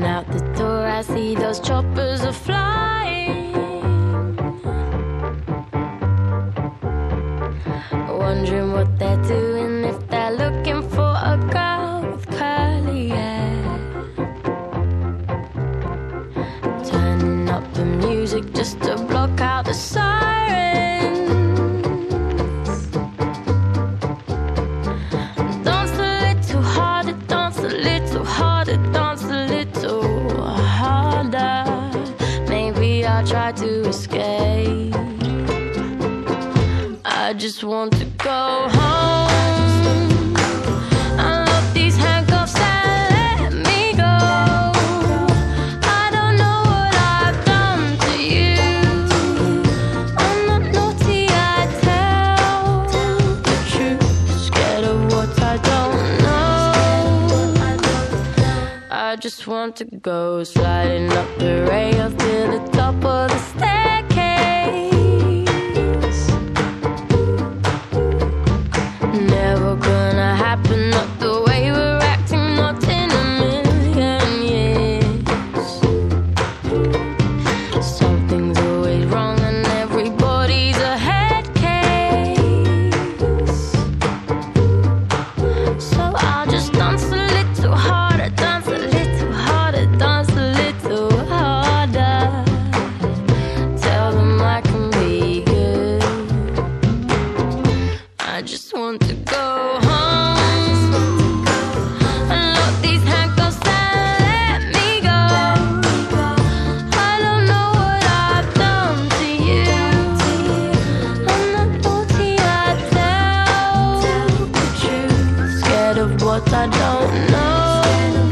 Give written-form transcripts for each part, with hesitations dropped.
out the door, I see those choppers are flying. Wondering what they're doing, if they're looking for a girl with curly hair. Turning up the music just to block out the sirens. Dance a little harder, dance a little harder, dance a little harder. Maybe I'll try to escape. I just want to go home. I love these handcuffs that let me go. I don't know what I've done to you. I'm not naughty, I tell the truth. Scared of what I don't know. I just want to go sliding up the rails to the top of the staircase. Never gonna happen, not the way we're acting, not in a million years. Something's always wrong and everybody's a head case. So I'll just dance a little harder, dance a little harder, dance a little harder. Tell them I can be good. I just want to go home. And lock these handcuffs that let me go. I don't know what I've done to you. I'm not naughty, I tell the truth. Scared of what I don't know.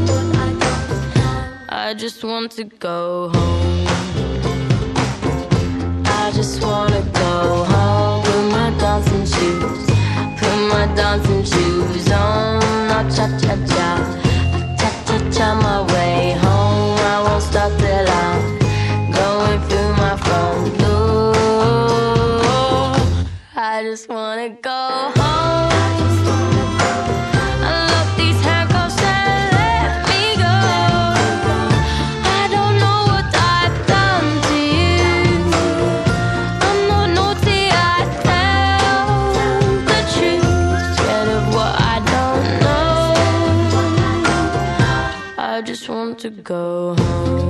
I just want to go home. I just wanna go home with my dancing shoes. Put my dancing shoes on. I'll cha-cha-cha, I'll cha-cha-cha my way home. I won't stop till I'm going through my front door. I just wanna go home. I love these handcuffs that let me go. I don't know what I've done to you. I'm not naughty, I tell the truth. Scared of what I don't know. I just want to go home.